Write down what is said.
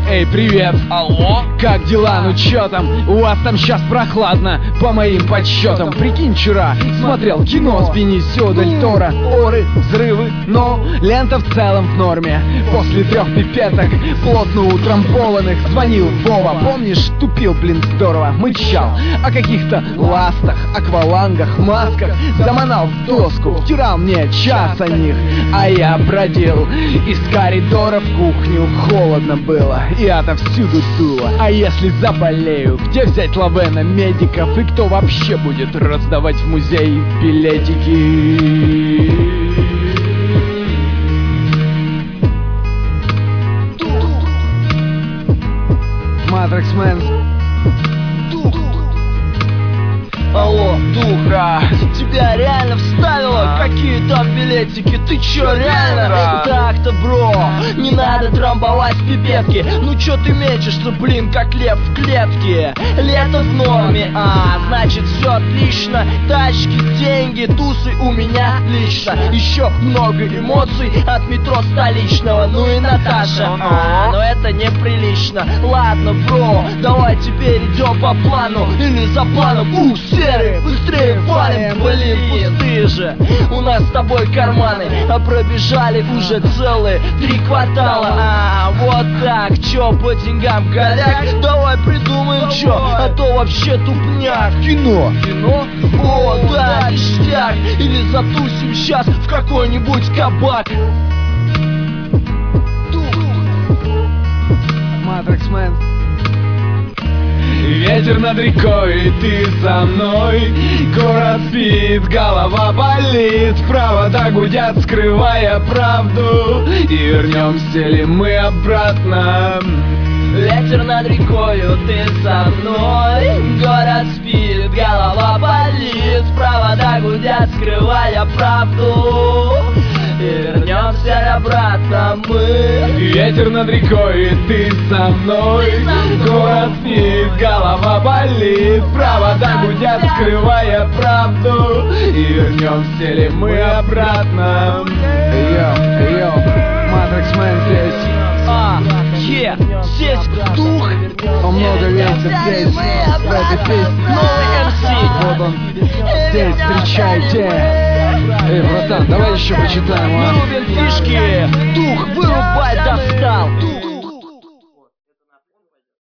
Эй, привет! Алло? Как дела? Ну чё там? У вас там сейчас прохладно, по моим подсчетам. Прикинь, вчера смотрел кино с Бенисио Дель Торо. Оры, взрывы, но лента в целом в норме. После 3 пипеток, плотно утрамбованных, звонил Вова. Помнишь, тупил, блин, здорово, мычал о каких-то ластах, аквалангах, масках. Заманал в доску, втирал мне час о них. А я бродил из коридора в кухню. Холодно было и отовсюду дуло. А если заболею, где взять Лавена, медиков? И кто вообще будет раздавать в музей билетики? Matrix Man. Алло, дух, Да. тебя реально вставило? Какие там билетики? Ты чё, реально? Да. Так-то, бро, не надо трамбовать пипетки. Ну чё ты мечешься, блин, как лев в клетке? Лето в норме, значит всё отлично. Тачки, деньги, тусы у меня лично. Еще много эмоций от метро столичного. Ну и Наташа, но это неприлично. Ладно, бро, давай теперь идем по плану. Или за планом, серый, быстрее валим. Блин, пустые же у нас с тобой карманы, а пробежали уже целые 3 квартала. Вот так, чё по деньгам голяк? Давай придумаем чё, а то вообще тупняк. Кино. Кино? О, да, ништяк. Или затусим сейчас в какой-нибудь кабак. Matrix Man. Ветер над рекой, ты со мной. Город спит, голова болит, провода гудят, скрывая правду. И вернемся ли мы обратно? Ветер над рекою, ты со мной. Город спит, голова болит, провода гудят, скрывая правду. И вернемся обратно мы. Ветер над рекой, ты со мной. Город спит, голова болит, провода гудят, скрывая правду. И вернемся ли мы обратно? Йо, Matrix Man здесь. Здесь дух. Он много весит здесь, в этой песне. Новый МС. Вот он, здесь, встречайте. Эй, братан, давай еще почитаем, Мы рубим фишки. Дух, вырубай, достал.